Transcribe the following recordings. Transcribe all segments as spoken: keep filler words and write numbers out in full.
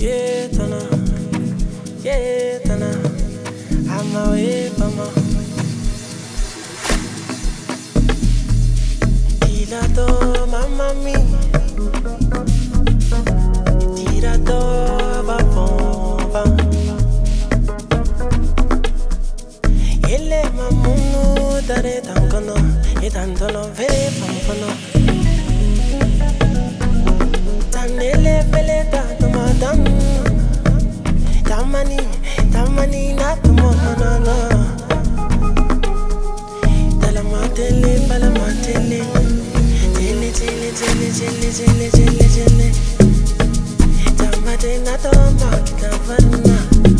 Yeah, Tana, yeah, Tana, I'm away from her. Tirato, mamma mia, tirato, va bomba. Ele mamunu dare tangono, e tanto lo vede fanfano. Tanele vele tanto madam, tamani, tamani na tumo no no. Dalla matele, balla matele, tele tele tele tele tele tele tele. Tamade na tomba kitavana.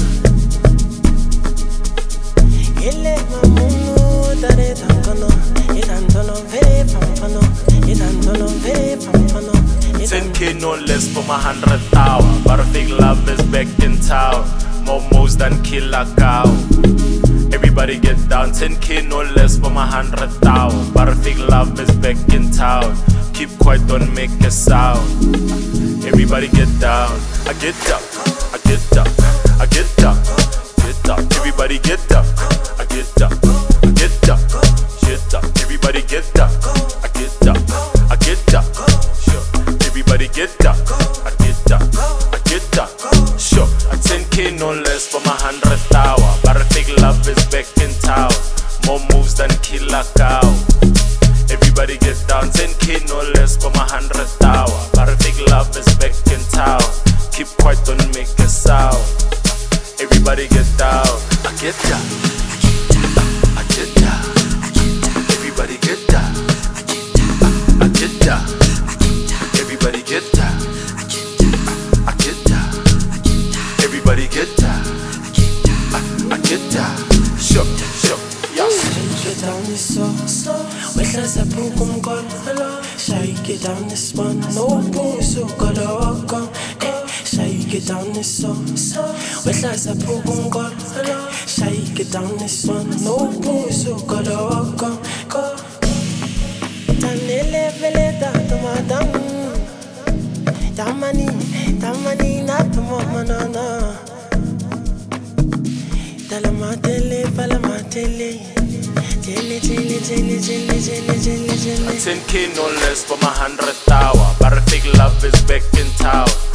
Ele mamunu dare tangono, e tanto lo vede fanfano, e tanto lo vede fanfano. ten K no less for my hundred hour. But a fake love is back in town. More moves than killer cow. Everybody get down. ten K no less for my hundred hour. But a fake love is back in town. Keep quiet, don't make a sound. Everybody get down. I get up, I get up, I get up, get up. Everybody get up, I get up, I get up, get up. Everybody get up, I get up, I get up. Everybody get up, I get up, I get up. Sure, a ten K no less for my hundred hour. But a fake love is back in town. More moves than killer cow. Everybody get down, ten K no less for my hundred hour. But a fake love is back in town. Keep quiet, don't make a sound. Everybody get down, I get up, I get up, everybody get up, I get up. Everybody get down, I get down, everybody get down, I get down, sure, sure, yes. Shake it down this so, with us a book on God, shake it down this one, no booze, so got a walk on, shake it down this so, with us a book on God, shake it down this one, no booze, so got a walk on, go. Tanele veleta to madam. Tamani, tamani na tumo manana. Dalla matele, balla matele, tele tele tele tele tele tele tele. ten K no less for my hundred hour. But a fake love is back in town.